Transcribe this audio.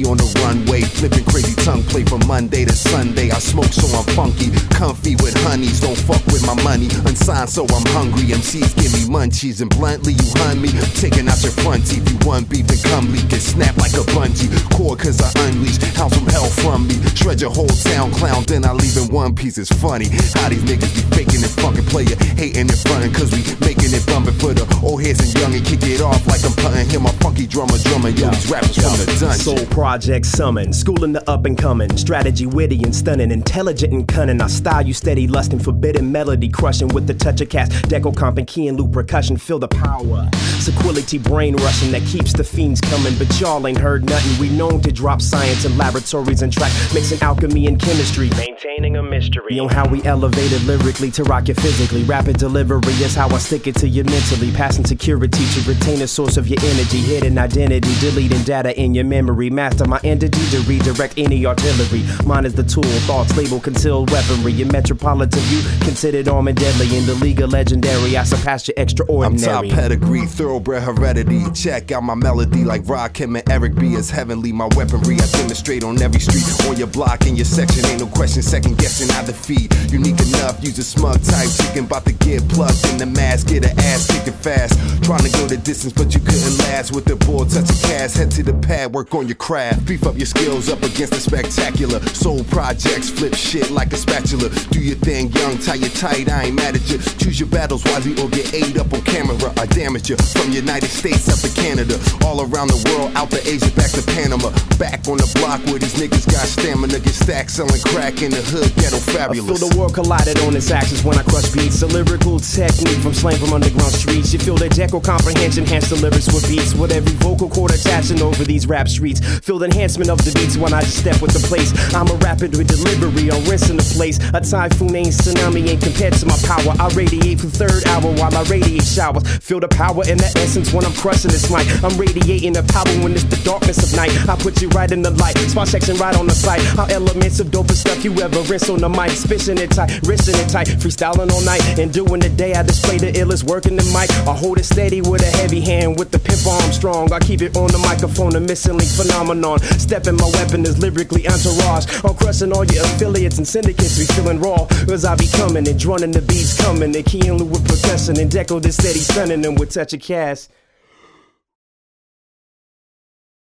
on the runway, flipping crazy tongue play from Monday to Sunday. I smoke so I'm funky, comfy with honeys, don't fuck with my money. Unsigned so I'm hungry, MCs give me munchies, and bluntly you hunt me, taking out your front teeth. You want beef and come leak it, snap like a bungee cord cause I unleash hounds from hell from me. Shred your whole town clown, then I leave in one piece. It's funny how these niggas be faking and fucking player, hating and frontin' cause we making it bumpin' for the old heads and young and kick it off like I'm puttin'. Hear my funky drummer, yo, these rappers from the dungeon. Soul Project summon, schooling the up and coming, strategy witty and stunning, intelligent and cunning. I style you steady, lustin', forbidden melody, crushing with the touch of cast, deco comp and key and loop percussion. Feel the power, sequility brain rushing that keeps the fiends coming. But y'all ain't heard nothing. We known to drop science in laboratories and track, mixing alchemy and chemistry, maintaining a mystery on how we elevated lyrically to rock it physically. Rapid delivery is how I stick it to you mentally, passing security to retain a source of your energy, hidden identity, deleting data in your memory, master my entity to redirect any artillery. Mine is the tool, thoughts labeled concealed weaponry. Your metropolitan view considered armed and deadly. In the league of legendary, I surpass your extraordinary. I'm top pedigree, thoroughbred heredity. Check out my melody like Rakim and Eric B is heavenly. My weaponry I demonstrate on every street, on your block, in your section. Ain't no question, second guessing I defeat. Unique enough, use a smug type chicken, about to get plugged in the mask, get an ass kicking fast. Trying to go the distance, but you couldn't last. With the ball, touch a cast, head to the pad, work on your craft. Beef up your skills up against the spectacular. Soul projects, flip shit like a spatula. Do your thing, young, tie you tight, I ain't mad at you. Choose your battles wisely or get ate up on camera. I damage you from United States up to Canada, all around the world, out to Asia, back to Panama. Back on the block where these niggas got stamina, get stacked, selling crack in the hood, ghetto fabulous. I feel the world collided on its axis when I crush beats. A lyrical technique from slang from underground streets. You feel the deco comprehension, enhance the lyrics with beats. With every vocal cord attaching over these rap streets. Feel the enhancement of the beats when I just step with the place. I'm a rapid with delivery, I'm rinsing the place. A typhoon ain't tsunami, ain't compared to my power. I radiate for third hour while I radiate showers. Feel the power and the essence when I'm crushing this mic. I'm radiating the power when it's the darkness of night. I put you right in the light, spot section right on the site. Our elements of dopest stuff you ever rinse on the mic. Spitting it tight, wristing it tight, freestyling all night. And doing the day I display the illest, working the mic. I hold it steady with a heavy hand, with the pimp arm strong. I keep it on the microphone, a missing link phenomenon. Stepping my weapon is lyrically entourage. I'm crushing all your affiliates and syndicates, we feeling raw. As I be coming and droning the beats coming. And keying with percussion and deco this steady stunning them with touch of cast.